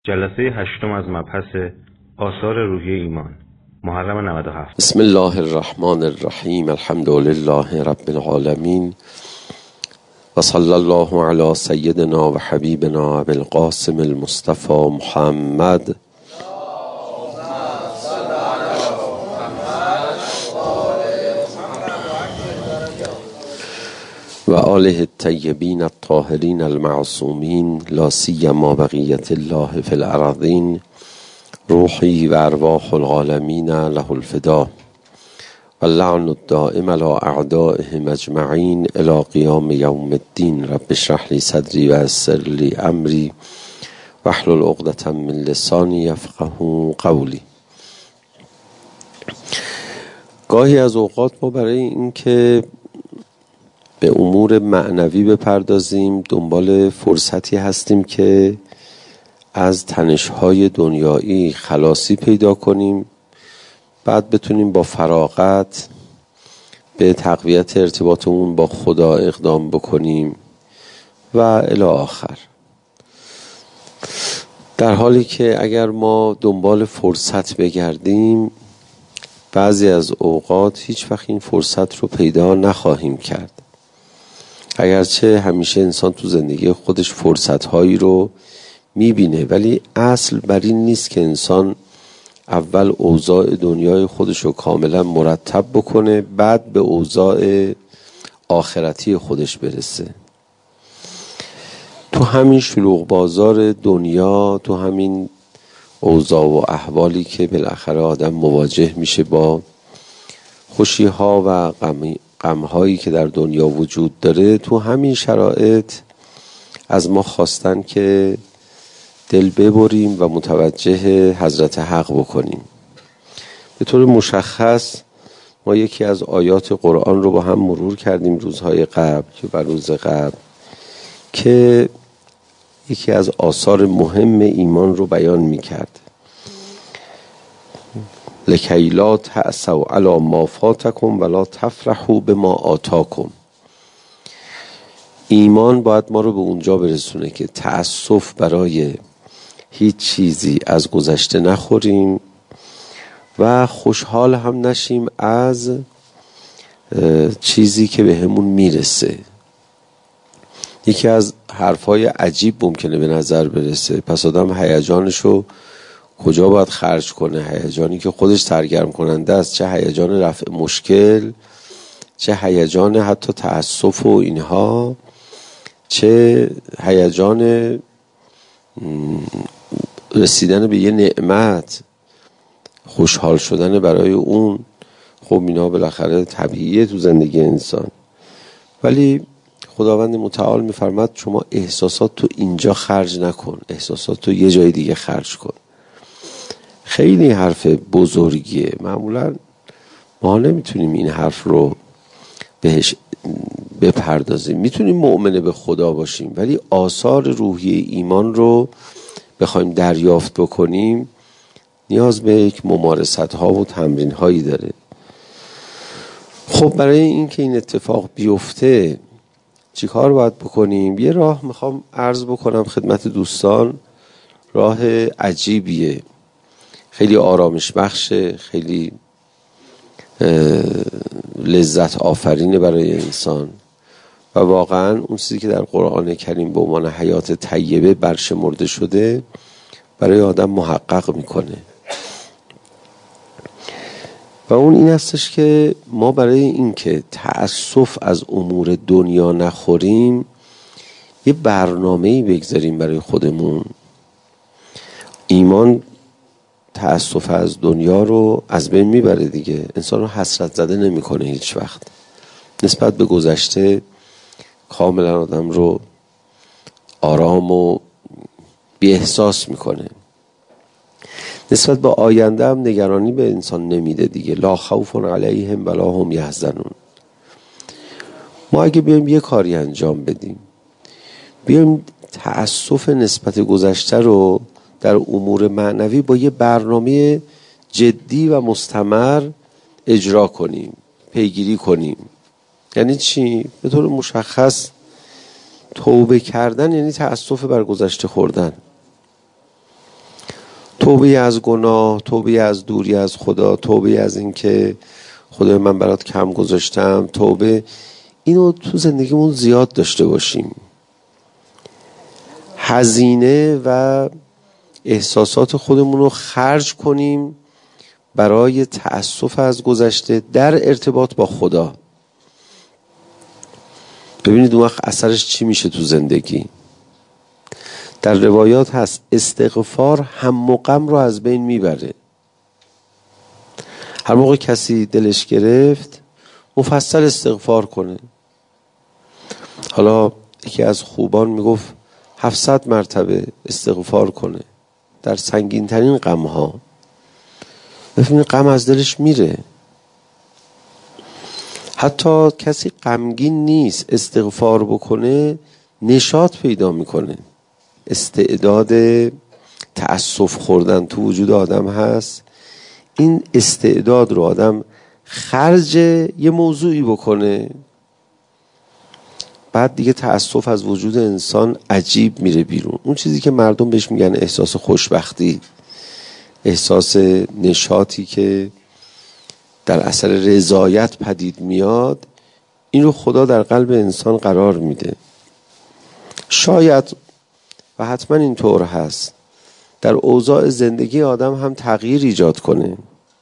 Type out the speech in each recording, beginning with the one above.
جلسه هشتم از مبحث آثار روحی ایمان، محرم 97. بسم الله الرحمن الرحیم. الحمد لله رب العالمین و صلی الله علی سیدنا و حبیبنا ابی القاسم المصطفى محمد و آله الطیبین الطاهرین المعصومین لا سیما بقیت الله فی الارضین روحی و ارواح العالمین له الفدا و اللعن الدائم علی اعدائهم اجمعین الی قیام یوم الدین. رب اشرح لی صدری و یسر لی امری واحلل عقدة من لسانی یفقهوا قولی. گاهی از اوقات ما برای اینکه به امور معنوی بپردازیم دنبال فرصتی هستیم که از تنش‌های دنیایی خلاصی پیدا کنیم، بعد بتونیم با فراغت به تقویت ارتباطمون با خدا اقدام بکنیم و الی آخر. در حالی که اگر ما دنبال فرصت بگردیم بعضی از اوقات هیچ وقت این فرصت رو پیدا نخواهیم کرد. اگرچه همیشه انسان تو زندگی خودش فرصت‌هایی رو می‌بینه، ولی اصل بر این نیست که انسان اول اوضاع دنیای خودش رو کاملا مرتب بکنه بعد به اوضاع آخرتی خودش برسه. تو همین شلوغ بازار دنیا، تو همین اوضاع و احوالی که بالاخره آدم مواجه میشه با خوشی‌ها و غم‌هایی که در دنیا وجود داره، تو همین شرایط از ما خواستن که دل ببریم و متوجه حضرت حق بکنیم. به طور مشخص ما یکی از آیات قرآن رو با هم مرور کردیم روزهای قبل و روز قبل که یکی از آثار مهم ایمان رو بیان می‌کرد. لکی لا تأسوا علی ما فاتکم ولا تفرحوا بما آتاکم. ایمان باید ما رو به اونجا برسونه که تأسف برای هیچ چیزی از گذشته نخوریم و خوشحال هم نشیم از چیزی که به همون میرسه. یکی از حرفای عجیب ممکنه به نظر برسه، پس آدم هیجانشو کجا باید خرج کنه؟ هیجانی که خودش سرگرم کننده است، چه هیجان رفع مشکل، چه هیجان حتی تأسف و اینها، چه هیجان رسیدن به یه نعمت، خوشحال شدن برای اون. خب اینا بالاخره طبیعیه تو زندگی انسان، ولی خداوند متعال میفرماد شما احساسات تو اینجا خرج نکن، احساسات تو یه جای دیگه خرج کن. خیلی حرف بزرگیه. معمولا ما نمیتونیم این حرف رو بهش بپردازیم. میتونیم مؤمن به خدا باشیم ولی آثار روحی ایمان رو بخوایم دریافت بکنیم نیاز به یک ممارست ها و تمرین هایی داره. خب برای اینکه این اتفاق بیفته چی کار باید بکنیم؟ یه راه میخوام عرض بکنم خدمت دوستان. راه عجیبیه، خیلی آرامش بخشه، خیلی لذت آفرینه برای انسان و واقعا اون چیزی که در قرآن کریم به عنوان حیات طیبه برشمرده شده برای آدم محقق میکنه و اون این هستش که ما برای اینکه تأسف از امور دنیا نخوریم یه برنامه‌ای بگذاریم برای خودمون. ایمان تأسف از دنیا رو از بین میبره دیگه، انسان رو حسرت زده نمیکنه هیچ وقت. نسبت به گذشته کاملا آدم رو آرام و بی احساس میکنه. نسبت به آینده هم نگرانی به انسان نمیده دیگه. لا خوف علیهم ولا هم یحزنون. ما اگه بیایم یه کاری انجام بدیم، بیایم تأسف نسبت گذشته رو در امور معنوی با یه برنامه جدی و مستمر اجرا کنیم، پیگیری کنیم. یعنی چی؟ به طور مشخص توبه کردن یعنی تأسف بر گذشته خوردن. توبه از گناه، توبه از دوری از خدا، توبه از این که خدای من برات کم گذاشتم، توبه، اینو تو زندگیمون زیاد داشته باشیم. هزینه و احساسات خودمون رو خرج کنیم برای تأسف از گذشته در ارتباط با خدا. ببینید اون وقت اثرش چی میشه تو زندگی. در روایات هست استغفار هم و غم رو از بین میبره. هر موقع کسی دلش گرفت مفصل استغفار کنه. حالا یکی از خوبان میگفت 700 مرتبه استغفار کنه در سنگین ترین غم ها. ببینید غم از دلش میره. حتی کسی غمگین نیست استغفار بکنه نشاط پیدا میکنه. استعداد تأسف خوردن تو وجود آدم هست. این استعداد رو آدم خرج یه موضوعی بکنه، بعد دیگه تأسف از وجود انسان عجیب میره بیرون. اون چیزی که مردم بهش میگن احساس خوشبختی، احساس نشاطی که در اثر رضایت پدید میاد، این رو خدا در قلب انسان قرار میده. شاید و حتما اینطور هست در اوضاع زندگی آدم هم تغییر ایجاد کنه.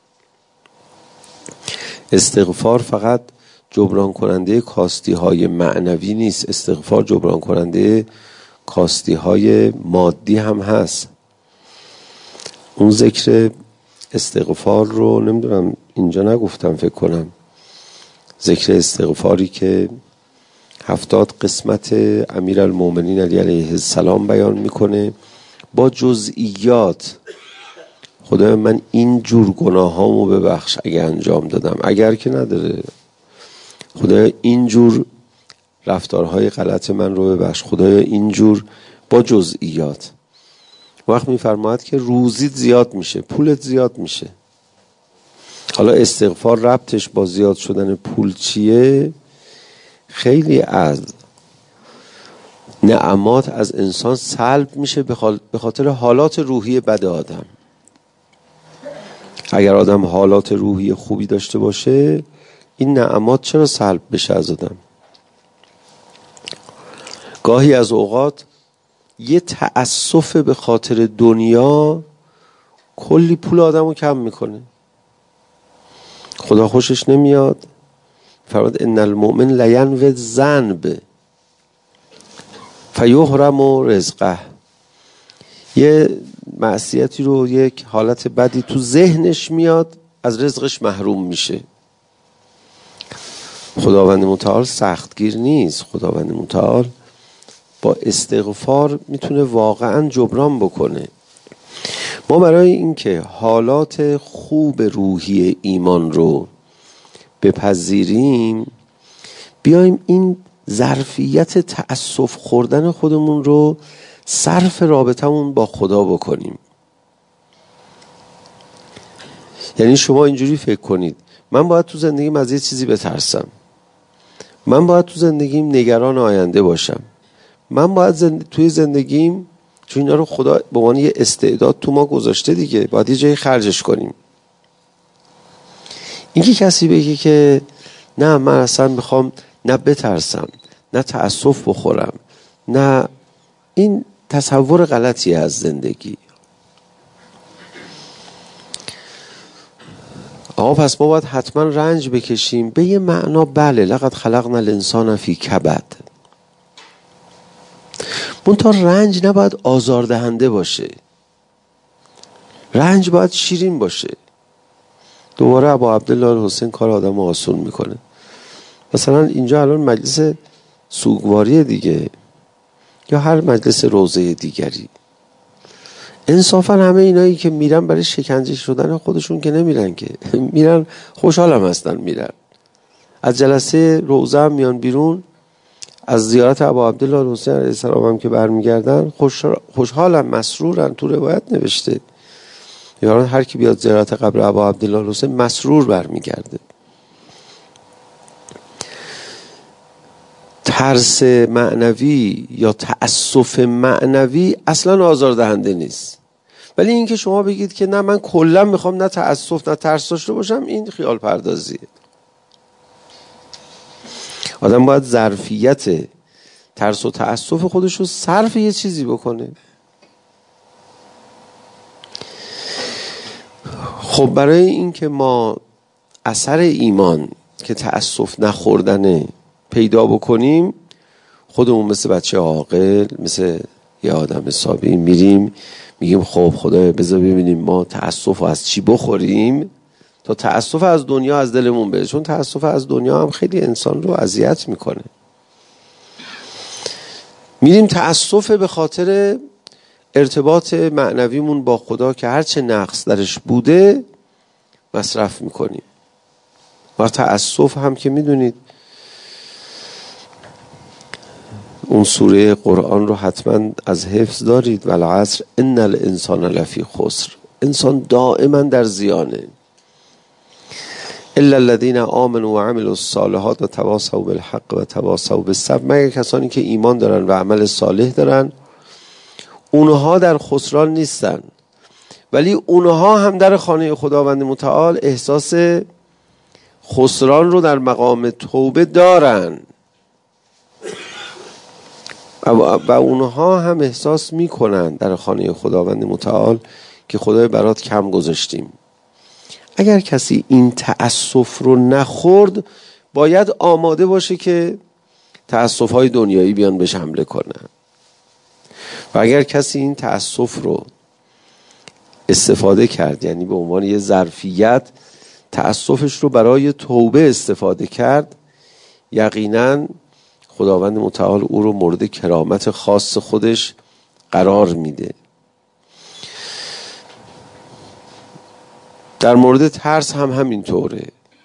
استغفار فقط جبران کننده کاستی های معنوی نیست، استغفار جبران کننده کاستی های مادی هم هست. اون ذکر استغفار رو نمیدونم اینجا نگفتم، فکر کنم ذکر استغفاری که 70 قسمت امیرالمومنین علی علیه السلام بیان میکنه با جزئیات. خدای من این جور گناهامو ببخش اگه انجام دادم، اگر که نداره. خدای این جور رفتارهای غلط من رو ببخش، خدای این جور، با جزئیات. وقت میفرماید که روزیت زیاد میشه، پولت زیاد میشه. حالا استغفار ربطش با زیاد شدن پول چیه؟ خیلی از نعمات از انسان سلب میشه به خاطر حالات روحی بد آدم. اگر آدم حالات روحی خوبی داشته باشه این نعمات چرا سلب بشه از آدم؟ گاهی از اوقات یه تأسف به خاطر دنیا کلی پول آدمو کم میکنه. خدا خوشش نمیاد. فرمود ان المؤمن لینوی الذنب فیحرم رزقه. یه معصیتی رو، یک حالت بدی تو ذهنش میاد، از رزقش محروم میشه. خداوند متعال سختگیر نیست. خداوند متعال با استغفار میتونه واقعا جبران بکنه. ما برای اینکه حالات خوب روحی ایمان رو بپذیریم بیایم این ظرفیت تأسف خوردن خودمون رو صرف رابطمون با خدا بکنیم. یعنی شما اینجوری فکر کنید من باید تو زندگیم از یه چیزی بترسم، من باید تو زندگیم نگران آینده باشم، من باید توی زندگیم، چون اینا رو خدا به عنوان یه استعداد تو ما گذاشته دیگه، باید یه جایی خرجش کنیم. اینکه کسی بگه که نه من اصلا میخوام نه بترسم نه تأسف بخورم، نه، این تصور غلطی از زندگی. پس ما باید حتما رنج بکشیم به یه معنا. بله لقد خلقنا الانسان فی کبد. منتها رنج نباید آزاردهنده باشه، رنج باید شیرین باشه. دوباره ابا عبدالله الحسین کار آدم آسون میکنه. مثلا اینجا الان مجلس سوگواری دیگه، یا هر مجلس روضه دیگری، انصافا همه اینایی که میرن برای شکنجه شدن خودشون که نمیرن که میرن خوشحالم هستن، میرن از جلسه روضه هم میان بیرون، از زیارت ابا عبدالله الحسین علیه السلام هم که برمیگردن خوشحالن، مسرورن. تو روایت نوشته یاران هر کی بیاد زیارت قبر ابا عبدالله الحسین مسرور برمیگرده. ترس معنوی یا تأسف معنوی اصلا آزاردهنده نیست. ولی اینکه شما بگید که نه من کلا میخوام نه تأسف نه ترس داشته باشم، این خیال پردازیه. آدم باید ظرفیت ترس و تأسف خودش رو صرف یه چیزی بکنه. خب برای اینکه ما اثر ایمان که تأسف نخوردنه پیدا بکنیم، خودمون مثل بچه عاقل، مثل یه آدم صابی میریم میگیم خب خدایا بذار ببینیم ما تأسف از چی بخوریم تا تأسف از دنیا از دلمون بره، چون تأسف از دنیا هم خیلی انسان رو اذیت میکنه. میریم تأسف به خاطر ارتباط معنویمون با خدا که هرچه نقص درش بوده مصرف میکنیم. و تأسف هم که میدونید اون سوره قرآن رو حتما از حفظ دارید، والعصر ان الانسان لفی خسر، انسان دائما در زیانه، الا الذين آمنوا وعملوا الصالحات وتواصوا بالحق وتواصوا بالصبر، مگر کسانی که ایمان دارن و عمل صالح دارن اونها در خسران نیستن. ولی اونها هم در خانه خداوند متعال احساس خسران رو در مقام توبه دارن و اونها هم احساس میکنن در خانه خداوند متعال که خدای برات کم گذاشتیم. اگر کسی این تأسف رو نخورد باید آماده باشه که تأسف‌های دنیایی بیان بهش حمله کنن. و اگر کسی این تأسف رو استفاده کرد، یعنی به عنوان یه ظرفیت تأسفش رو برای توبه استفاده کرد، یقینا خداوند متعال او رو مورد کرامت خاص خودش قرار میده. در مورد ترس هم همینطوره.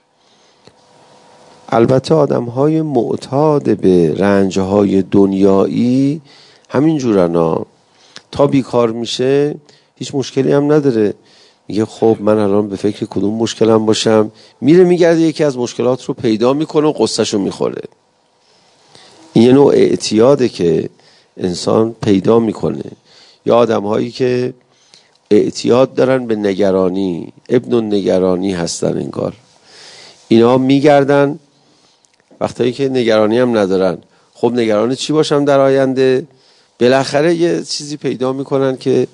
البته آدم‌های معتاد به رنج‌های دنیایی همینجورن، تا بیکار میشه هیچ مشکلی هم نداره، میگه خب من الان به فکر کدوم مشکلم باشم، میره میگرده یکی از مشکلات رو پیدا میکنه و قصه‌شو میخوره. این یه نوع اعتیاده که انسان پیدا میکنه. یا آدم‌هایی که اعتیاد دارن به نگرانی، ابن النگرانی هستن انگار، اینا میگردن وقتایی که نگرانی هم ندارن، خب نگران چی باشم در آینده، بالاخره یه چیزی پیدا میکنن که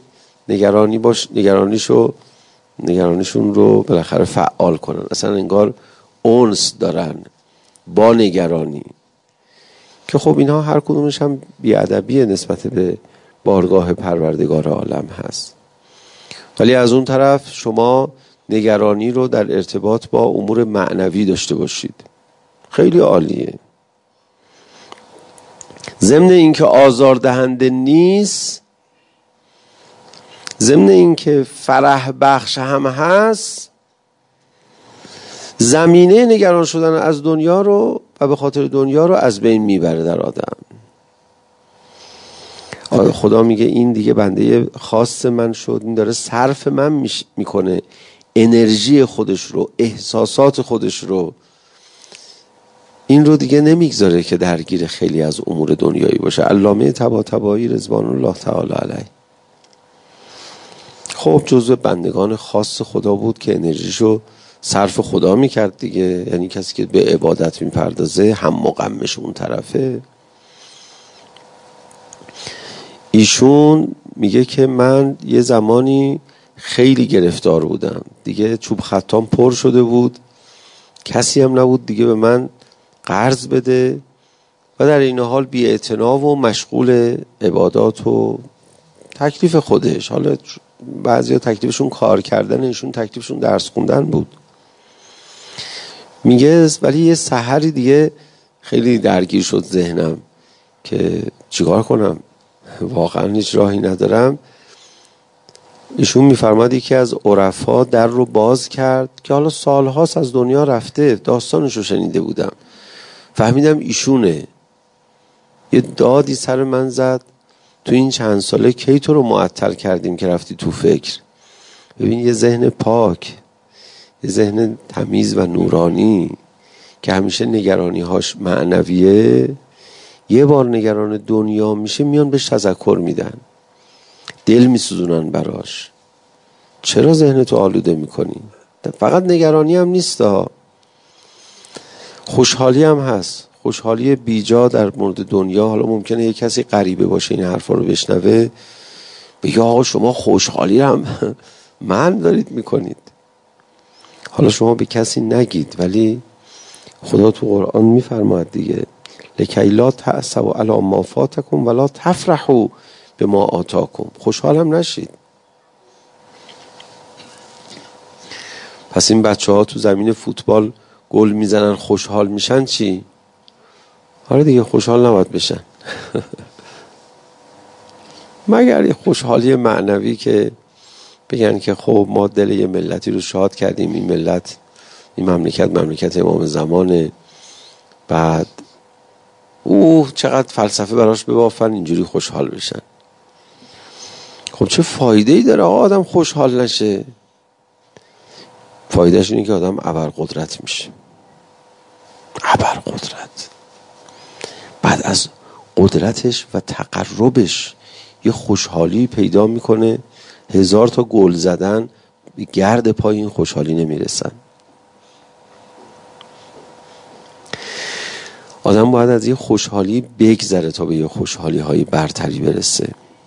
نگرانیشون رو بالاخره فعال کنن. اصلا انگار انس دارن با نگرانی، که خب اینها هر کدومش هم بی‌ادبیه نسبت به بارگاه پروردگار عالم هست. ولی از اون طرف شما نگرانی رو در ارتباط با امور معنوی داشته باشید، خیلی عالیه. ضمن اینکه آزاردهنده نیست، ضمن اینکه فرح بخش هم هست، زمینه نگران شدن از دنیا رو و به خاطر دنیا رو از بین میبره در آدم. خدا میگه این دیگه بنده خاص من شد، این داره صرف من میکنه، انرژی خودش رو، احساسات خودش رو، این رو دیگه نمیگذاره که درگیر خیلی از امور دنیایی باشه. علامه طباطبایی رضوان الله تعالی علیه خب جزو بندگان خاص خدا بود که انرژیشو صرف خدا میکرد دیگه، یعنی کسی که به عبادت میپردازه هم و غمش اون طرفه. ایشون میگه که من یه زمانی خیلی گرفتار بودم دیگه، چوب خطام پر شده بود، کسی هم نبود دیگه به من قرض بده و در این حال بی‌اعتنا و مشغول عبادات و تکلیف خودش. حالا بعضیا تکلیفشون کار کردن، ایشون تکلیفشون درس خوندن بود. میگه ولی یه سحری دیگه خیلی درگیر شد ذهنم که چیکار کنم، واقعا هیچ راهی ندارم. ایشون میفرماد یکی از عرفا در رو باز کرد که حالا سالهاست از دنیا رفته، داستانش رو شنیده بودم، فهمیدم ایشونه. یه دادی سر من زد، تو این چند ساله کی تو رو معطل کردیم که رفتی تو فکر. ببین یه ذهن پاک، یه ذهن تمیز و نورانی که همیشه نگرانی‌هاش معنویه، یه بار نگران دنیا میشه میان بهش تذکر میدن، دل میسوزونن براش. چرا ذهنتو آلوده میکنی؟ فقط نگرانی هم نیست، خوشحالی هم هست، خوشحالی بیجا در مورد دنیا. حالا ممکنه یه کسی غریبه باشه این حرفا رو بشنوه بگه آقا شما خوشحالی هم من دارید میکنید. حالا شما به کسی نگید، ولی خدا تو قرآن میفرماید دیگه لکی لا تأسوا علی ما فاتکم ولا تفرحوا بما آتاکم. خوشحال هم نشید. پس این بچه ها تو زمین فوتبال گل میزنن خوشحال میشن چی؟ آره دیگه خوشحال نباید بشن مگر یه خوشحالی معنوی که بگن که خب ما دل یه ملتی رو شاد کردیم، این ملت، این مملکت امام زمانه، بعد چقدر فلسفه براش ببافن اینجوری خوشحال بشن. خب چه فایده‌ای داره آدم خوشحال نشه؟ فایدهش اینه که آدم ابرقدرت میشه. ابرقدرت. بعد از قدرتش و تقربش یه خوشحالی پیدا میکنه 1000 تا گل زدن به گرد پای این خوشحالی نمیرسن. آدم باید از یه خوشحالی بگذره تا به یه خوشحالی های برتری برسه.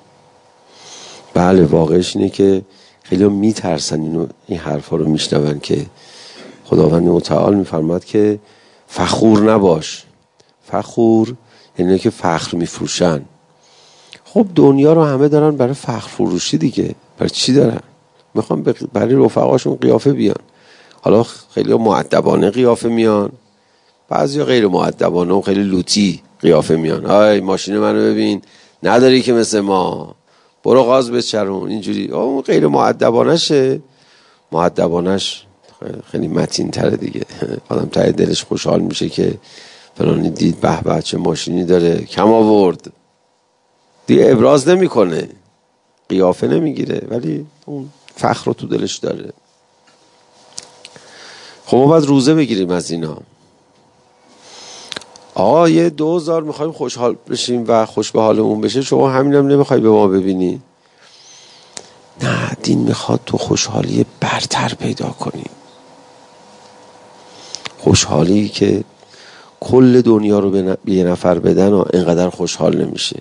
بله واقعش اینه که خیلی میترسن این حرفا رو میشنون که خداوند متعال میفرماد که فخور نباش. فخور یعنی که فخر میفروشن. خب دنیا رو همه دارن برای فخر فروشی دیگه. برای چی دارن؟ میخوام برای رفقاشون قیافه بیان. حالا خیلی مؤدبانه قیافه میان، بعضیا غیر مؤدبانه و خیلی لوتی قیافه میان. های ماشین منو ببین، نداری که مثل ما، برو غاز بچرون، اینجوری. اون غیر مؤدبانشه. مؤدبانش خیلی متین تره دیگه. آدم ته دلش خوشحال میشه که فلانی دید به به چه ماشینی داره، کم آورد، دیگه ابراز نمیکنه، قیافه نمیگیره، ولی اون فخر رو تو دلش داره. خب ما باید روزه بگیریم از اینا. آقا یه 2000 میخوایم خوشحال بشیم و خوش به حالمون بشه، شما همینم نمیخوای به ما ببینی؟ نه، دین میخواد تو خوشحالی برتر پیدا کنی، خوشحالی که کل دنیا رو به یه نفر بدن و اینقدر خوشحال نمیشه.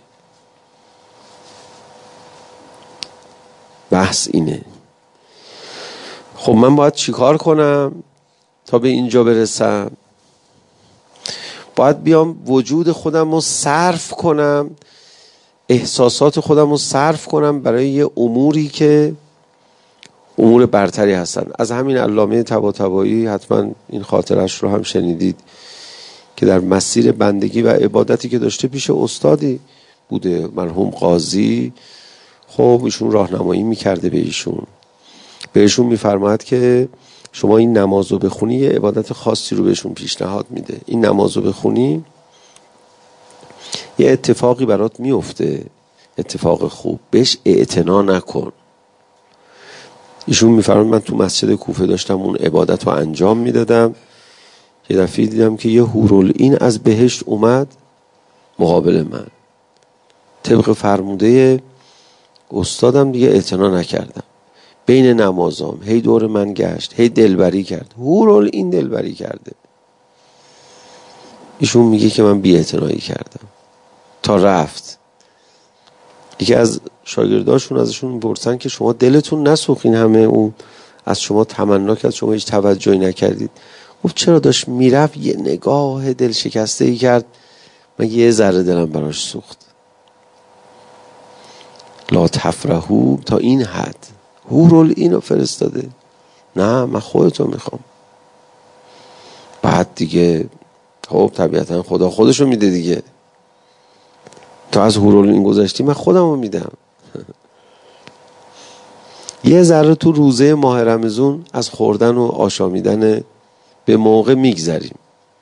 بحث اینه. خب من باید چیکار کنم تا به اینجا برسم؟ باید بیام وجود خودم رو صرف کنم، احساسات خودم رو صرف کنم برای یه اموری که امور برتری هستن. از همین علامه طباطبایی حتما این خاطرش رو هم شنیدید که در مسیر بندگی و عبادتی که داشته پیش استادی بوده، مرحوم قاضی. خب ایشون راهنمایی میکرده بهشون میفرماید که شما این نماز رو بخونی، یه عبادت خاصی رو بهشون پیشنهاد میده. این نماز رو بخونی یه اتفاقی برات میفته، اتفاق خوب، بهش اعتنا نکن. ایشون میفرماید من تو مسجد کوفه داشتم اون عبادت رو انجام میدادم، یه دفعه دیدم که یه حورالعین از بهشت اومد مقابل من. طبق فرموده استادم دیگه اعتنا نکردم، بین نمازام هی دور من گشت، هی دلبری کرد، حورالعین دلبری کرده. ایشون میگه که من بی اعتنایی کردم تا رفت. یکی از شاگرداشون ازشون پرسن که شما دلتون نسوخین همه اون از شما تمنا کرد، شما هیچ توجهی نکردید؟ گفت چرا؟ داشت میرفت یه نگاه دل شکسته ای کرد، من یه ذره دلم براش سوخت. لا تفرحوا تا این حد. حورالعین رو فرستاده، نه من خودتو میخوام. بعد دیگه خب طبیعتا خدا خودشو میده دیگه. تا از حورالعین گذشتی من خودمو میدم. یه ذره تو روزه ماه رمضان از خوردن و آشامیدن به موقع میگذریم.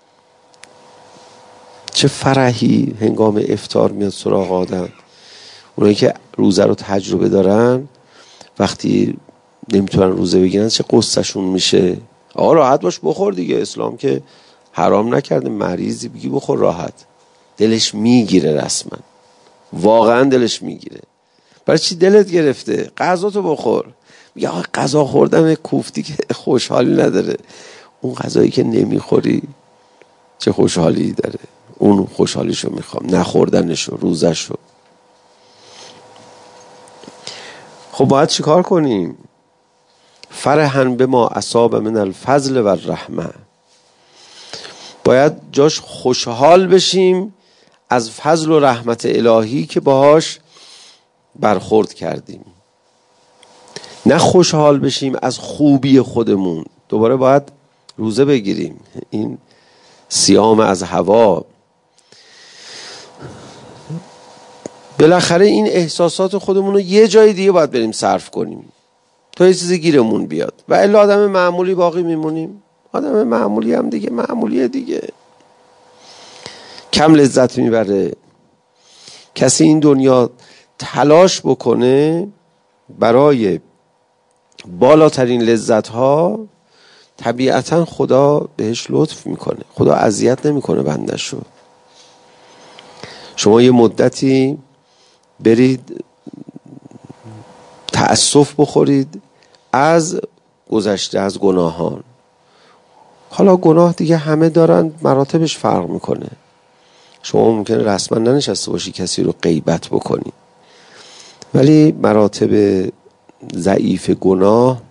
چه فرحی هنگام افطار میاد سراغ آدم. اونایی که روزه رو تجربه دارن وقتی نمیتونن روزه بگیرن چه قصهشون میشه. آقا راحت باش بخور دیگه، اسلام که حرام نکرده. مریضی بگی بخور راحت، دلش میگیره، رسما واقعا دلش میگیره. برای چی دلت گرفته؟ غذاتو بخور. یا غذا خوردن کوفتی که خوشحالی نداره، اون غذایی که نمیخوری چه خوشحالی داره، اون خوشحالیشو میخوام، نخوردنشو، روزشو. خب باید چی کار کنیم؟ فرحاً بما اصاب من الفضل و الرحمه، باید جاش خوشحال بشیم از فضل و رحمت الهی که باهاش برخورد کردیم، نه خوشحال بشیم از خوبی خودمون. دوباره باید روزه بگیریم، این صیام از هوا. بالاخره این احساسات خودمون رو یه جای دیگه باید بریم صرف کنیم تا یه چیزی گیرمون بیاد، و الا آدم معمولی باقی میمونیم. آدم معمولی هم دیگه معمولیه دیگه، کم لذت میبره. کسی این دنیا تلاش بکنه برای بالاترین لذت ها، طبیعتا خدا بهش لطف میکنه، خدا اذیت نمیکنه بندش رو. شما یه مدتی برید تأسف بخورید از گذشته، از گناهان. حالا گناه دیگه همه دارن، مراتبش فرق میکنه. شما ممکنه رسما ننشسته باشی کسی رو غیبت بکنی، ولی مراتب ضعیف گناه،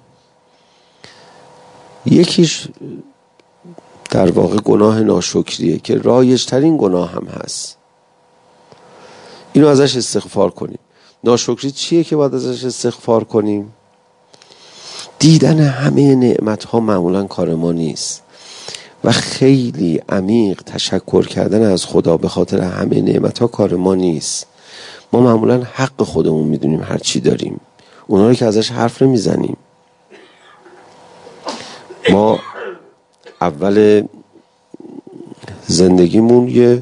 یکیش در واقع گناه ناشکریه که رایج‌ترین گناه هم هست. اینو ازش استغفار کنیم. ناشکری چیه که باید ازش استغفار کنیم؟ دیدن همه نعمت‌ها معمولاً کار ما نیست و خیلی عمیق تشکر کردن از خدا به خاطر همه نعمت‌ها کار ما نیست. ما معمولاً حق خودمون میدونیم، هر چی داریم، اونا رو که ازش حرف نمیزنیم. ما اول زندگیمون یه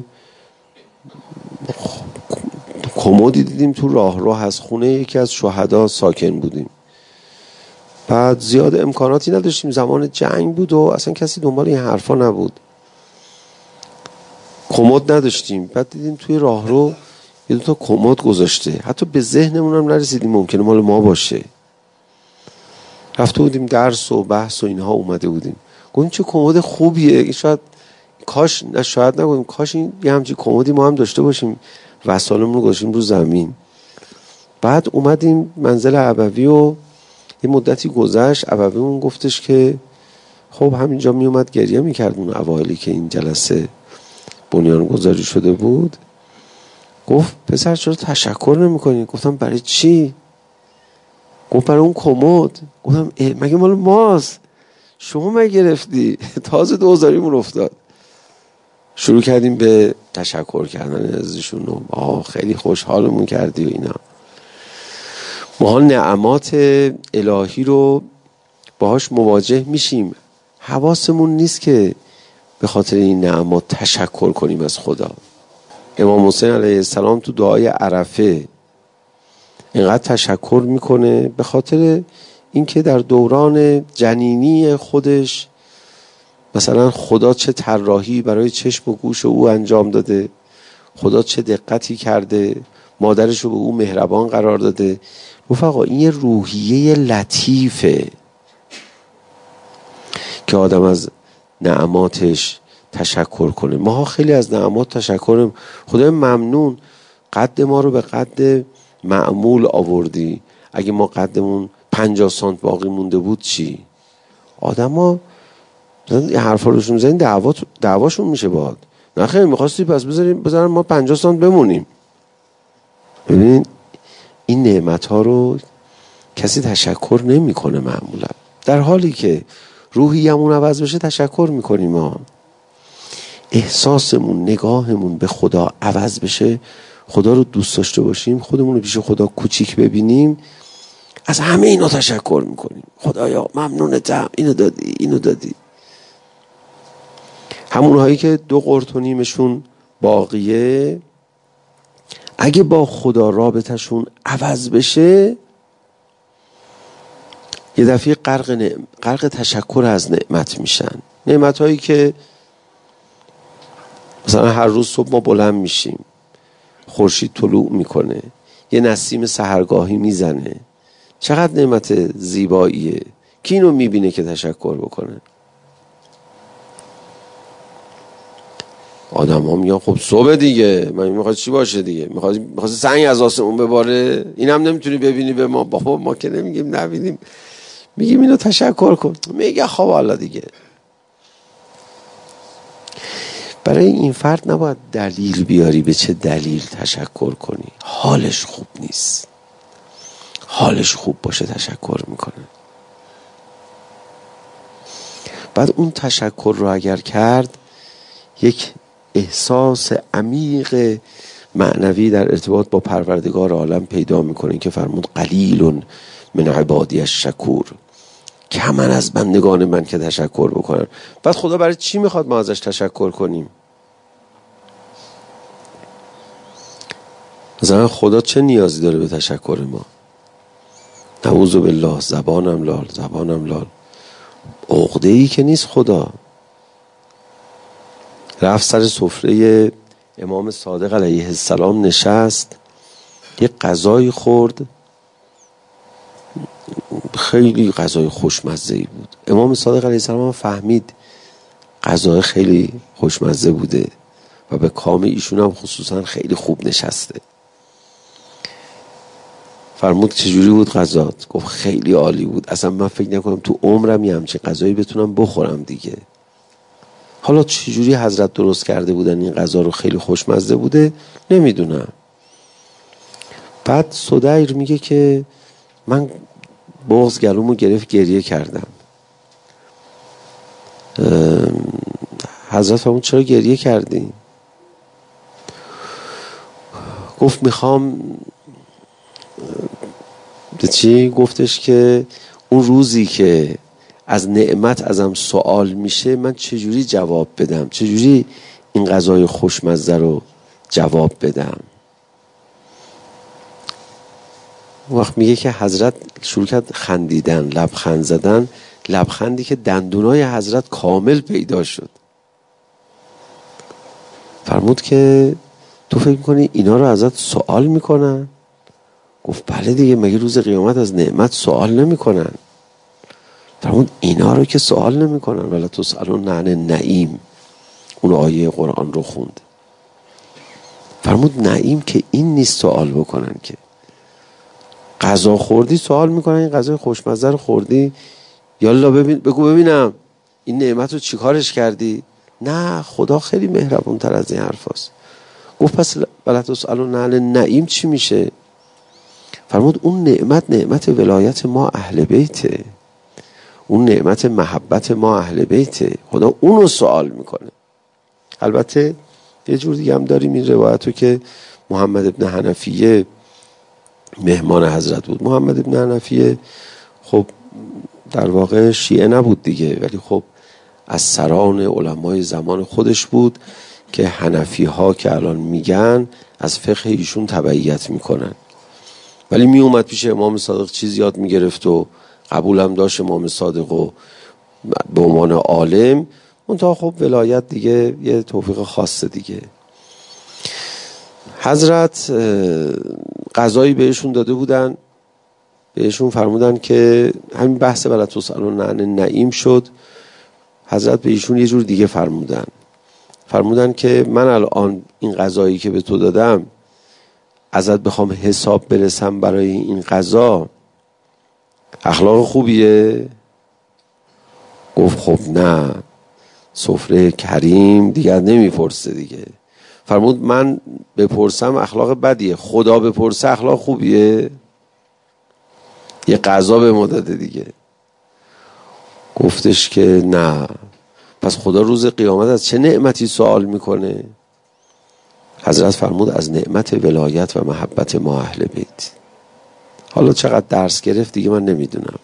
کمدی دیدیم تو راه از خونه یکی از شهدا ساکن بودیم. بعد زیاد امکاناتی نداشتیم، زمان جنگ بود و اصلا کسی دنبال این حرفا نبود، کمد نداشتیم. بعد دیدیم توی راهرو یه دو تا کمد گذاشته، حتی به ذهنمون هم نرسیدیم ممکنه مال ما باشه. رفته بودیم درس و بحث و اینها اومده بودیم، گفتیم چه کمد خوبیه، این شاید شاید نگویم کاش این یه همچین کمدی ما هم داشته باشیم، وسایلمون رو گذاشتیم رو زمین. بعد اومدیم منزل ابوی و یه مدتی گذشت، ابویمون گفتش که خب همینجا می اومد گریه میکرد اون اوایلی که این جلسه بنیان گذاری شده بود. گفت پسر چرا تشکر نمی کنی؟ گفتم برای چی؟ گفت برای اون کمد. گفتم مگه مال ماست؟ شما مگه گرفتی؟ تازه 2000 افتاد. شروع کردیم به تشکر کردن ازشون و خیلی خوشحالمون کردی و اینا. ما نعمات الهی رو باهاش مواجه میشیم، حواسمون نیست که به خاطر این نعمات تشکر کنیم از خدا. امام حسین علیه السلام تو دعای عرفه اینقدر تشکر میکنه به خاطر اینکه در دوران جنینی خودش مثلا خدا چه طراحی برای چشم و گوش او انجام داده، خدا چه دقتی کرده، مادرش رو به او مهربان قرار داده. رفقا این یه روحیه لطیفه که آدم از نعماتش تشکر کنه. ما خیلی از نعمات تشکر، خدای ممنون قد ما رو به قد معمول آوردی، اگه ما قدمون 50 سانت باقی مونده بود چی؟ آدم ها یه حرفا روشون میزنین دعواشون میشه باهات. نه خیلی میخواستی پس بذارن ما 50 سانت بمونیم. ببینید این نعمت ها رو کسی تشکر نمی کنه معمولا، در حالی که روحیمون عوض بشه تشکر میکنیم. ما احساسمون، نگاهمون به خدا عوض بشه، خدا رو دوست داشته باشیم، خودمون رو پیش خدا کوچیک ببینیم، از همه اینا تشکر میکنیم. خدایا ممنونتم، اینو دادی. همونهایی که 2 قرت و نیمشون باقیه، اگه با خدا رابطشون عوض بشه یه دفعه غرق تشکر از نعمت میشن. نعمت هایی که مثلا هر روز صبح ما بلند میشیم، خورشید طلوع میکنه، یه نسیم سحرگاهی میزنه، چقدر نعمت زیباییه. کی اینو میبینه که تشکر بکنه؟ آدم ها میگن خب صبح دیگه، من میخواد چی باشه دیگه؟ میخواد سنگ از آسمون بباره؟ اینم نمیتونی ببینی به ما؟ بابا ما که نمیگیم نبینیم، میگیم اینو تشکر کن. میگه خب حالا دیگه. برای این فرد نباید دلیل بیاری به چه دلیل تشکر کنی. حالش خوب نیست، حالش خوب باشه تشکر میکنه. بعد اون تشکر رو اگر کرد، یک احساس عمیق معنوی در ارتباط با پروردگار عالم پیدا میکنه که فرمود قلیل من عبادی الشکور، کمن از بندگان من که تشکر بکنن. بعد خدا برای چی میخواد ما ازش تشکر کنیم؟ مثلا خدا چه نیازی داره به تشکر ما؟ نعوذ بالله، زبانم لال. عقده‌ای که نیست. خدا رفت سر سفره امام صادق علیه السلام نشست، یک غذای خورد، خیلی غذای خوشمزه‌ای بود. امام صادق علیه السلام فهمید غذای خیلی خوشمزه بوده و به کام ایشون هم خصوصا خیلی خوب نشسته. فرمود چجوری بود غذات؟ گفت خیلی عالی بود، اصلا من فکر نکنم تو عمرم یه همچین غذایی بتونم بخورم دیگه. حالا چجوری حضرت درست کرده بودن این غذا رو خیلی خوشمزه بوده نمیدونم. بعد سدیر میگه که من بغض گلومو گرفت، گریه کردم. حضرت فرمود چرا گریه کردی؟ گفت میخوام چی؟ گفتش که اون روزی که از نعمت ازم سوال میشه من چجوری جواب بدم، چجوری این غذای خوشمزه رو جواب بدم. وقت میگه که حضرت شروع کرد خندیدن، لبخند زدن، لبخندی که دندونای حضرت کامل پیدا شد. فرمود که تو فکر میکنی اینا رو ازت سوال میکنن؟ گفت بله دیگه، مگه روز قیامت از نعمت سوال نمیکنن؟ فرمود اینا رو که سوال نمیکنن، ولی تسألون عن النعیم، اون آیه قرآن رو خوند. فرمود نعیم که این نیست سوال بکنن، که غذا خوردی سوال میکنن این غذای خوشمزه رو خوردی؟ یالا بگو ببینم این نعمت رو چیکارش کردی؟ نه، خدا خیلی مهربون تر از این حرف هست. گفت پس ولی تسألون عن النعیم چی میشه؟ فرمود اون نعمت ولایت ما اهل بیته، اون نعمت محبت ما اهل بیته، خدا اونو سوال میکنه. البته یه جور دیگه هم داریم این روایتو که محمد ابن حنفیه مهمان حضرت بود. محمد ابن حنفیه خب در واقع شیعه نبود دیگه، ولی خب از سران علمای زمان خودش بود که حنفی ها که الان میگن از فقه ایشون تبعیت میکنن. ولی می اومد پیش امام صادق چیز یاد میگرفت و قبول هم داشت امام صادق و به عنوان عالم. منتها خب ولایت دیگه یه توفیق خاصه دیگه. حضرت غذایی بهشون داده بودن، بهشون فرمودن که همین بحث ولا تسألون عن النعیم شد. حضرت به ایشون یه جور دیگه فرمودن که من الان این غذایی که به تو دادم ازت بخوام حساب برسم برای این غذا، اخلاق خوبیه؟ گفت خب نه، سفره کریم دیگر نمیپرسه دیگه. فرمود من بپرسم اخلاق بدیه، خدا بپرسه اخلاق خوبیه؟ یه غذا به ما داده دیگه. گفتش که نه. پس خدا روز قیامت از چه نعمتی سوال میکنه؟ حضرت فرمود از نعمت ولایت و محبت ما اهل بیت. حالا چقدر درس گرفت دیگه من نمیدونم.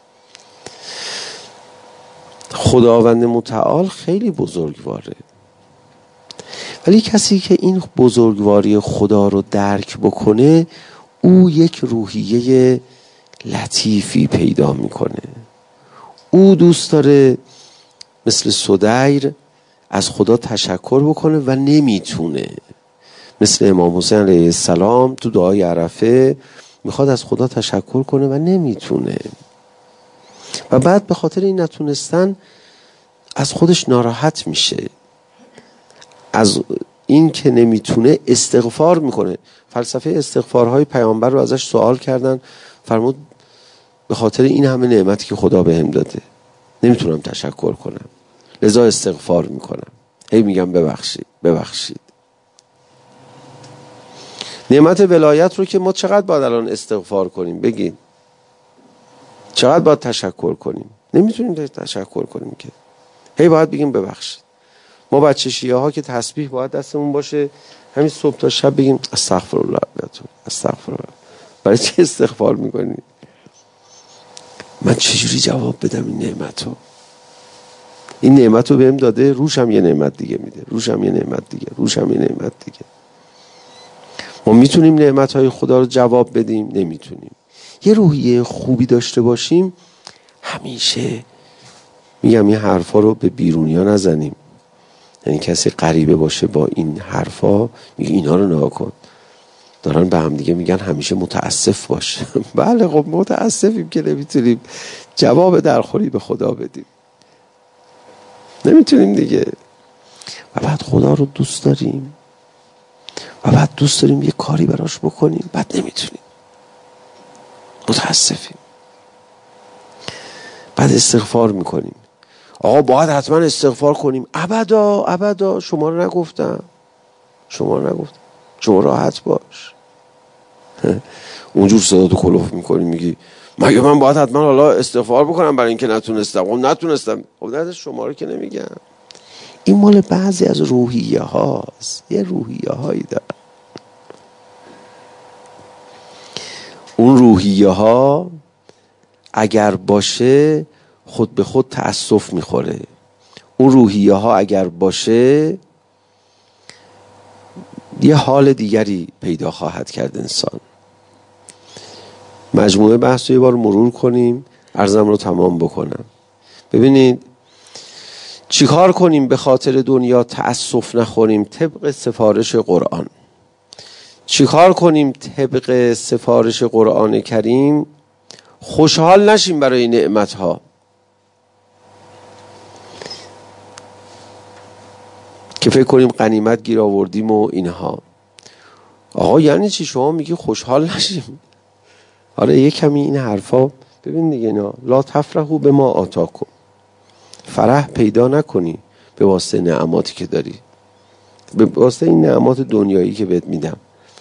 خداوند متعال خیلی بزرگواره، ولی کسی که این بزرگواری خدا رو درک بکنه، او یک روحیه لطیفی پیدا میکنه. او دوست داره مثل سدیر از خدا تشکر بکنه و نمیتونه. مثل امام حسین علیه السلام تو دعای عرفه میخواد از خدا تشکر کنه و نمیتونه، و بعد به خاطر این نتونستن از خودش ناراحت میشه، از این که نمیتونه استغفار میکنه. فلسفه استغفارهای پیامبر رو ازش سوال کردن، فرمود به خاطر این همه نعمتی که خدا بهم داده نمیتونم تشکر کنم، لذا استغفار میکنم، هی میگم ببخشید ببخشید. نعمت ولایت رو که ما چقدر باید الان استغفار کنیم؟ بگید چقدر باید تشکر کنیم؟ نمیتونیم تشکر کنیم که، هی باید بگیم ببخشید. ما بچه شیعه ها که تسبیح باید دستمون باشه، همین صبح تا شب بگیم استغفرالله استغفرالله. برای چی استغفار میکنی؟ من چجوری جواب بدم این نعمتو؟ این نعمتو بهم داده، روشم یه نعمت دیگه میده، روشم یه نعمت دیگه، روشم یه نعمت دیگه. ما میتونیم نعمتهای خدا رو جواب بدیم؟ نمیتونیم. یه روحیه خوبی داشته باشیم، همیشه میگم این حرفا رو به بیرونیا نزنیم. یعنی کسی غریبه باشه با این حرفا، میگه اینا رو نگاه کن، دارن به هم دیگه میگن همیشه متاسف باش. بله خب متاسفیم که نمیتونیم جواب درخوری به خدا بدیم، نمیتونیم دیگه. و بعد خدا رو دوست داریم و بعد دوست داریم یه کاری براش بکنیم، بعد نمیتونیم، متاسفیم. بعد استغفار میکنیم، آقا باید حتما استغفار کنیم. ابدا شما رو نگفتم، شما راحت باش. اونجور صدا تو کلوف میکنی، میگی مگه من باید حتما حالا استغفار بکنم برای اینکه نتونستم؟ خب نتونستم، خب نه شما رو که نمیگم. این مال بعضی از روحیه هاست، یه روحیه هایی داره. اون روحیه ها اگر باشه خود به خود تأسف میخوره. اون روحیه ها اگر باشه یه حال دیگری پیدا خواهد کرد انسان. مجموعه بحث رو یه بار مرور کنیم، عرضم رو تمام بکنم. ببینید چیکار کنیم به خاطر دنیا تأسف نخوریم طبق سفارش قرآن. چیکار کنیم طبق سفارش قرآن کریم؟ خوشحال نشیم برای نعمتها که فکر کنیم غنیمت گیر آوردیم و اینها. آقا یعنی چی شما میگی خوشحال نشیم؟ آره یه کمی این حرفا ببین دیگه، اینا لا تفرحوا بما آتاکم، فرح پیدا نکنی به واسطه نعماتی که داری، به واسطه این نعمات دنیایی که بهت میدم.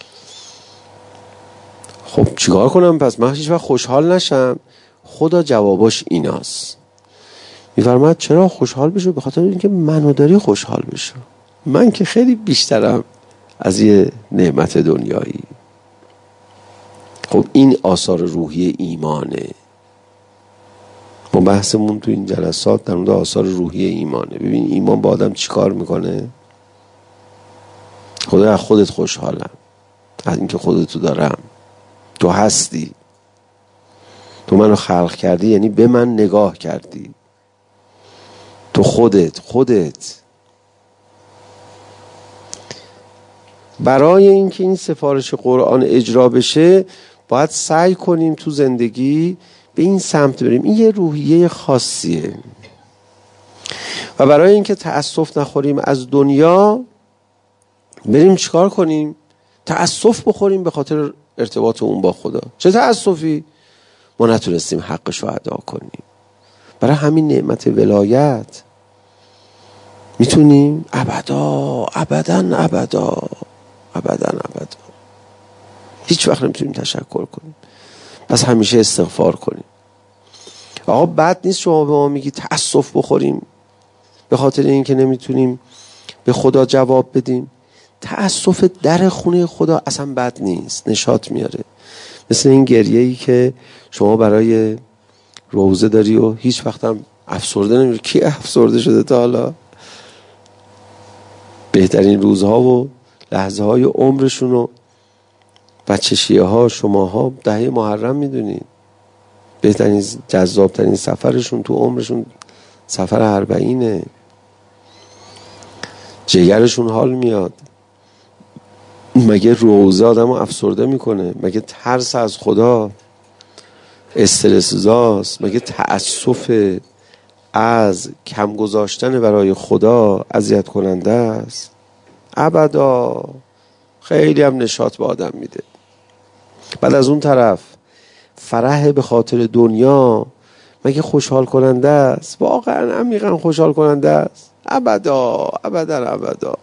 خب چیکار کنم پس؟ من هیچ وقت خوشحال نشم؟ خدا جواباش ایناست، میفرماد چرا خوشحال بشو؟ به خاطر اینکه منو داری خوشحال بشو، من که خیلی بیشترم از یه نعمت دنیایی. خب این آثار روحی ایمانه. ما بحثمون تو این جلسات در مورد آثار روحی ایمانه. ببین ایمان با آدم چیکار میکنه؟ خدا از خودت خوشحالم، از اینکه خودتو دارم، تو هستی، تو منو خلق کردی، یعنی به من نگاه کردی، تو خودت. برای اینکه این سفارش قرآن اجرا بشه باید سعی کنیم تو زندگی به این سمت بریم. این یه روحیه خاصیه. و برای اینکه تأسف نخوریم از دنیا، بریم چیکار کنیم؟ تأسف بخوریم به خاطر ارتباط اون با خدا. چه تأسفی؟ ما نتونستیم حقش رو ادا کنیم. برای همین نعمت ولایت میتونیم ابدا هیچ وقت نمیتونیم تشکر کنیم. پس همیشه استغفار کنیم. آقا بد نیست شما به ما میگی تأسف بخوریم به خاطر اینکه نمیتونیم به خدا جواب بدیم. تأسف در خونه خدا اصلا بد نیست، نشاط میاره. مثل این گریه‌ای که شما برای روزه داری و هیچ وقت هم افسرده نمیشه. کی افسرده شده تا حالا؟ بهترین روزها و لحظه های عمرشون رو بچه شیعه ها شماها دهه محرم میدونید. بهترین جذابترین سفرشون تو عمرشون سفر 40. جگرشون حال میاد. مگه روزه آدمو افسرده میکنه؟ مگه ترس از خدا استرس زاست؟ مگه تأسف از کم گذاشتن برای خدا اذیت کننده است؟ ابدا. خیلی هم نشاط به آدم میده. بعد از اون طرف فرح به خاطر دنیا مگه خوشحال کننده است؟ واقعا عمیقا خوشحال کننده است؟ ابدا ابدا ابدا.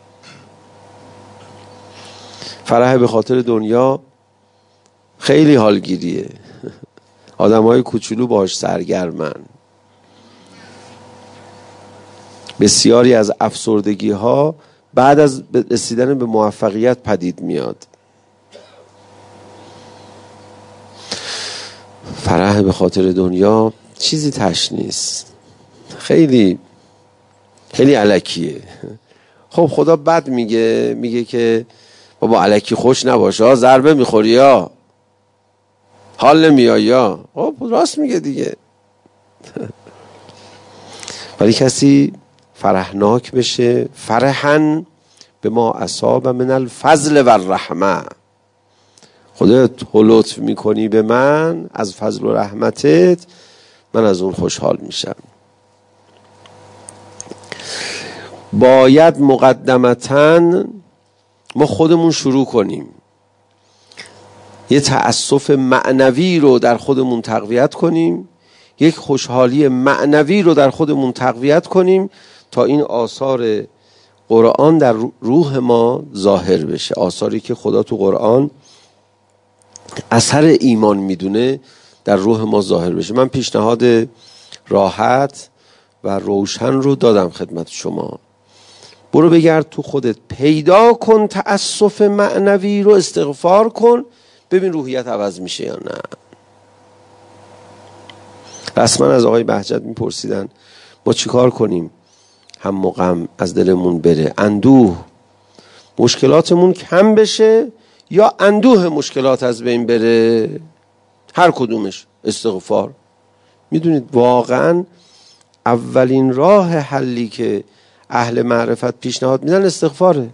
فرح به خاطر دنیا خیلی حالگیریه. آدمای کوچولو باش سرگرمن. بسیاری از افسردگی ها بعد از رسیدن به موفقیت پدید میاد. فرح به خاطر دنیا چیزی تش نیست. خیلی خیلی الکیه. خب خدا بد میگه که بابا الکی خوش نباش ها، ضربه میخوری ها، حال نمیایی ها. خب راست میگه دیگه. ولی کسی فرحناک بشه، فرحن به ما اصاب من الفضل و الرحمه، خودت لطف میکنی به من از فضل و رحمتت، من از اون خوشحال میشم. باید مقدمتاً ما خودمون شروع کنیم یه تأسف معنوی رو در خودمون تقویت کنیم، یک خوشحالی معنوی رو در خودمون تقویت کنیم تا این آثار قرآن در روح ما ظاهر بشه. آثاری که خدا تو قرآن اثر ایمان میدونه در روح ما ظاهر بشه. من پیشنهاد راحت و روشن رو دادم خدمت شما. برو بگرد تو خودت، پیدا کن تأسف معنوی رو، استغفار کن، ببین روحیت عوض میشه یا نه. رسما از آقای بهجت میپرسیدن ما چیکار کنیم هم و غم از دلمون بره، اندوه مشکلاتمون کم بشه یا اندوه مشکلات از بین بره؟ هر کدومش. استغفار. میدونید واقعا اولین راه حلی که اهل معرفت پیشنهاد میدن استغفاره.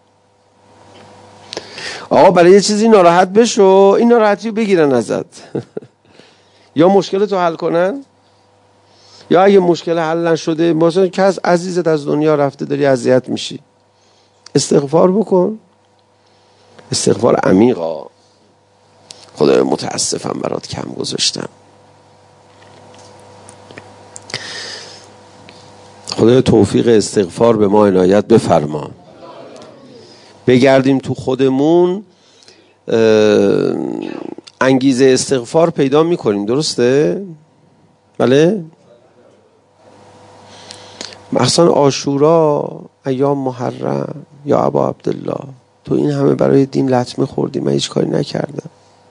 آقا برای یه چیزی ناراحت بشو، این ناراحتی رو بگیرن ازت یا مشکلتو حل کنن، یا اگه مشکل حل نشده مثلا کس عزیزت از دنیا رفته داری اذیت میشی، استغفار بکن. استغفار عمیقا. خدای متاسفم برات کم گذاشتم. خدای توفیق استغفار به ما عنایت بفرما. بگردیم تو خودمون، انگیزه استغفار پیدا میکنیم. درسته؟ بله؟ مثلا عاشورا، ایام محرم، یا ابا عبدالله، تو این همه برای دین لطمه خوردی، من هیچ کاری نکردم.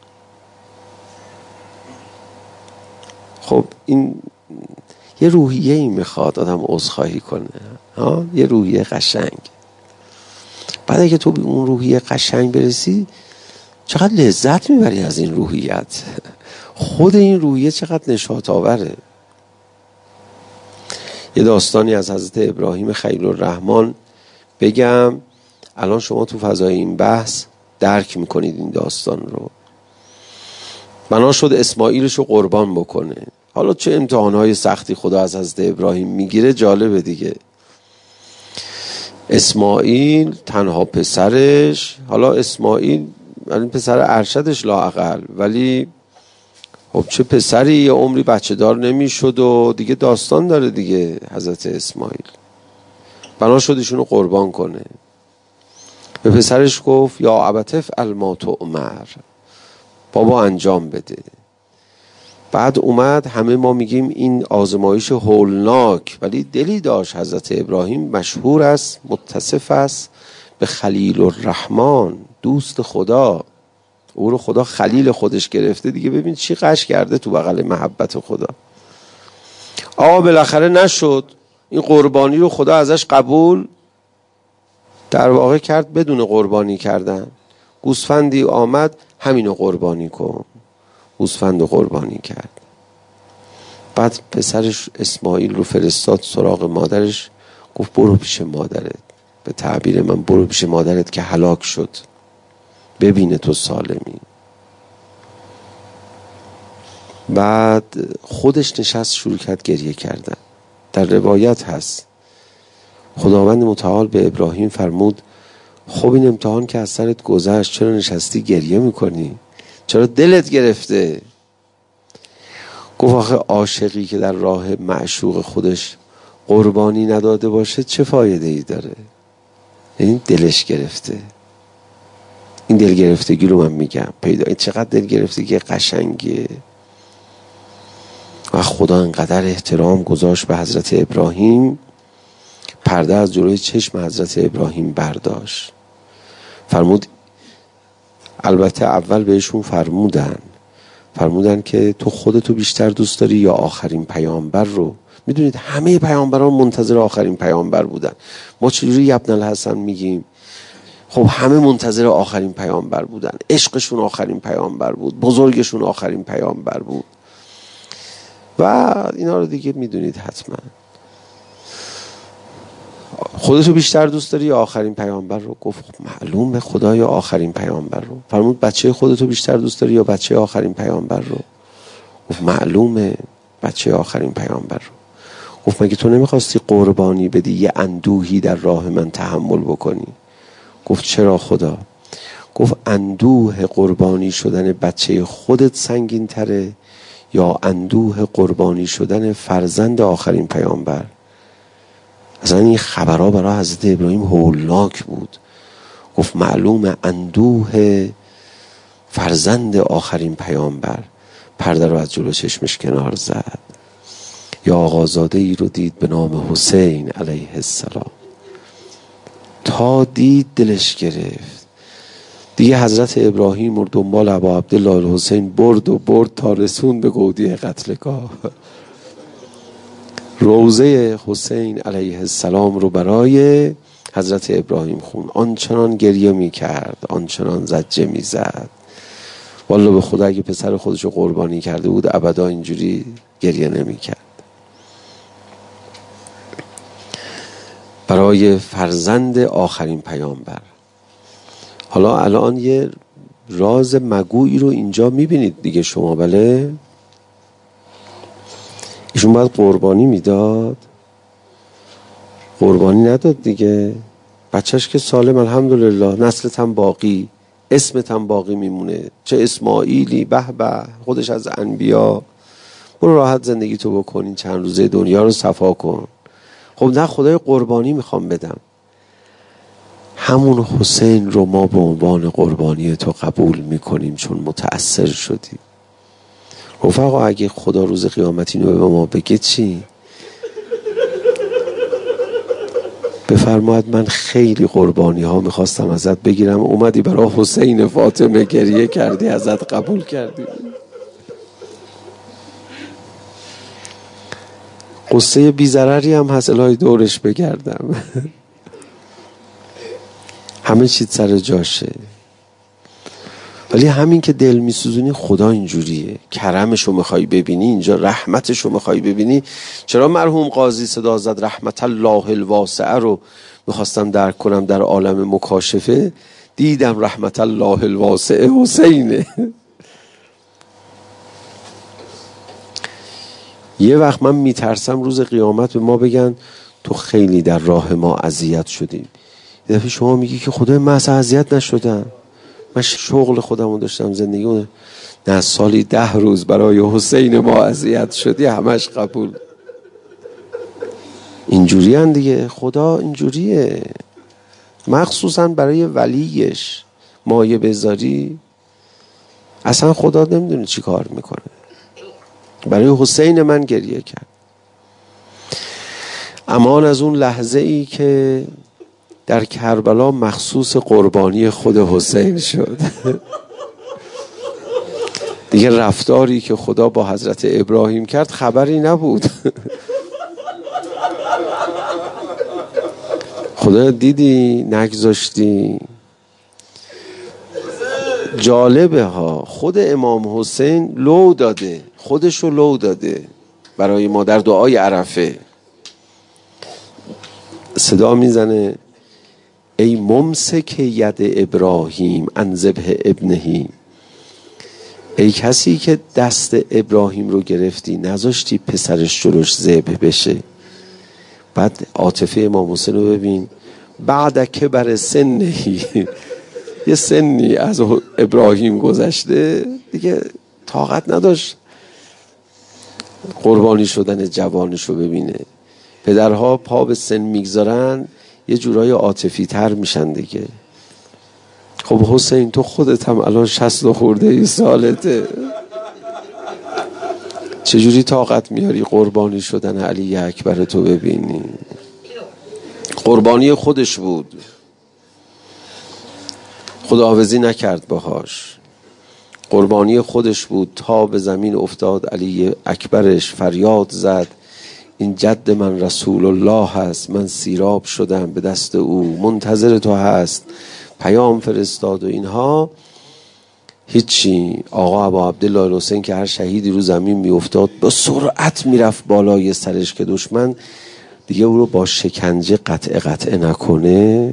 خب این یه روحیه ای میخواد آدم عذرخواهی کنه، یه روحیه قشنگ. بعد اگه تو به اون روحیه قشنگ برسی چقدر لذت میبری از این روحیت. خود این روحیه چقدر نشاط آوره. یه داستانی از حضرت ابراهیم خلیل الرحمن بگم، الان شما تو فضای این بحث درک میکنید این داستان رو. بنا شد اسماعیلش رو قربان بکنه. حالا چه امتحانهای سختی خدا از حضرت ابراهیم میگیره جالبه دیگه. اسماعیل تنها پسرش، حالا اسماعیل یعنی پسر ارشدش لااقل، ولی خب چه پسری یه عمری بچه دار نمیشد و دیگه داستان داره دیگه. حضرت اسماعیل بنا شد ایشونو قربان کنه. به پسرش گفت یا ابت افعل ما تؤمر، بابا انجام بده. بعد اومد، همه ما میگیم این آزمایش هولناک، ولی دلی داشت حضرت ابراهیم. مشهور است، متصف است به خلیل الرحمن، دوست خدا. او رو خدا خلیل خودش گرفته دیگه. ببین چی قش کرده تو بغل محبت خدا. آقا بالاخره نشد، این قربانی رو خدا ازش قبول در واقع کرد بدون قربانی کردن. گوسفندی آمد، همینو قربانی کن. گوسفند رو قربانی کرد. بعد پسرش اسماعیل رو فرستاد سراغ مادرش، گفت برو پیش مادرت، به تعبیر من برو پیش مادرت که هلاک شد، ببینه تو سالمی. بعد خودش نشست شروع کرد گریه کردن. در روایت هست خداوند متعال به ابراهیم فرمود خب این امتحان که از سرت گذشت، چرا نشستی گریه میکنی؟ چرا دلت گرفته؟ گفت آخه عاشقی که در راه معشوق خودش قربانی نداده باشه چه فایده ای داره؟ این دلش گرفته. این دل گرفتگی رو من میگم پیدا. این چقدر دل گرفتگی قشنگیه. و خدا انقدر احترام گذاشت به حضرت ابراهیم، پرده از جلوی چشم حضرت ابراهیم برداشت. فرمود، البته اول بهشون فرمودن که تو خودتو بیشتر دوست داری یا آخرین پیامبر رو؟ میدونید همه پیامبران منتظر آخرین پیامبر بودن. ما چجوری ابن الحسن میگیم؟ خب همه منتظر آخرین پیامبر بودن، عشقشون آخرین پیامبر بود، بزرگشون آخرین پیامبر بود و اینا رو دیگه میدونید حتما. خودتو بیشتر دوست داری یا آخرین پیامبر رو؟ گفت معلومه خدای آخرین پیامبر رو. فرمود بچه خودتو بیشتر دوست داری یا بچه آخرین پیامبر رو؟ گفت معلومه بچه آخرین پیامبر رو. گفت مگه تو نمیخواستی قربانی بدی، یه اندوهی در راه من تحمل بکنی؟ گفت چرا خدا؟ گفت اندوه قربانی شدن بچه خودت سنگین تره یا اندوه قربانی شدن فرزند آخرین پیامبر؟ اصلا این خبرها برای حضرت ابراهیم هولناک بود. گفت معلومه اندوه فرزند آخرین پیامبر. پرده رو از جلو چشمش کنار زد. یا آقازاده ای رو دید به نام حسین علیه السلام. تا دید دلش گرفت. دیگه حضرت ابراهیم رو دنبال ابا عبدالله الحسین برد تا رسون به گودی قتلگاه. روضه حسین علیه السلام رو برای حضرت ابراهیم خون. آنچنان گریه می کرد، آنچنان زجه می زد. والله به خدا اگه پسر خودش رو قربانی کرده بود ابدا اینجوری گریه نمی کرد. برای فرزند آخرین پیامبر. حالا الان یه راز مگویی رو اینجا می بینید دیگه شما، بله؟ ایشون باید قربانی میداد، قربانی نداد دیگه. بچهش که سالم الحمدلله، نسلت هم باقی، اسمت هم باقی میمونه، چه اسماعیلی، به به، خودش از انبیا. برو راحت زندگی تو بکنین، چند روزه دنیا رو صفا کن. خب نه، خدای قربانی میخوام بدم. همون حسین رو ما به عنوان قربانی تو قبول میکنیم چون متأثر شدیم. رفقا اگه خدا روز قیامت اینو به ما بگه چی؟ بفرماید من خیلی قربانی ها میخواستم ازت بگیرم، اومدی برای حسین فاطمه گریه کردی، ازت قبول کردی. قصه بی ضرری هم هست، الهی دورش بگردم. همه چیز سر جاشه. ولی همین که دل میسوزونی، خدا اینجوریه. کرمشو میخوای ببینی اینجا، رحمتشو میخوای ببینی. چرا مرحوم قاضی صدا زد رحمت الله الواسعه رو میخواستم درک کنم در عالم مکاشفه، دیدم رحمت الله الواسعه حسینه. یه وقت من میترسم روز قیامت به ما بگن تو خیلی در راه ما اذیت شدیم. یه دفعه شما میگی که خدای من اصلا اذیت نشدم، من شغل خودمون داشتم، زندگیمون. نه، سالی 10 روز برای حسین ما اذیت شدی، همش قبول. اینجوری هن دیگه، خدا اینجوریه. مخصوصا برای ولیش مایه بذاری، اصلا خدا نمیدونه چی کار میکنه. برای حسین من گریه کرد. امان از اون لحظه ای که در کربلا مخصوص قربانی خود حسین شد. دیگه رفتاری که خدا با حضرت ابراهیم کرد خبری نبود. خدا دیدی نگذاشتی. جالبه ها، خود امام حسین لو داده، خودشو لو داده برای ما در دعای عرفه. صدا میزنه ای ممسک ید ابراهیم عن ذبح ابنه، ای کسی که دست ابراهیم رو گرفتی نذاشتی پسرش جلوش ذبح بشه. بعد عاطفه امام حسین رو ببین، بعد که بر سنی یه سنی از ابراهیم گذشته دیگه طاقت نداشت قربانی شدن جوانش رو ببینه. پدرها پا به سن میگذارن یه جورای عاطفی تر میشن دیگه. خب حسین تو خودت هم الان 60 خورده ای سالته، چجوری طاقت میاری قربانی شدن علی اکبر تو ببینی؟ قربانی خودش بود، خداحافظی نکرد باهاش، قربانی خودش بود. تا به زمین افتاد علی اکبرش فریاد زد این جد من رسول الله هست، من سیراب شدم به دست او، منتظر تو هست، پیام فرستاد و اینها. هیچی. آقا ابا عبدالله الحسین که هر شهیدی رو زمین می افتاد با سرعت میرفت بالای سرش که دشمن دیگه او رو با شکنجه قطع نکنه.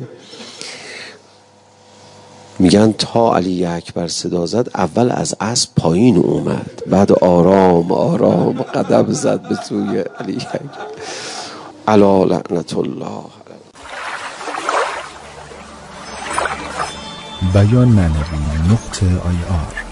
میگن تا علی اکبر صدا زد اول از اسب پایین اومد، بعد آرام آرام قدم زد به سوی علی اکبر. الا لعنت الله. بیان معنوی .ir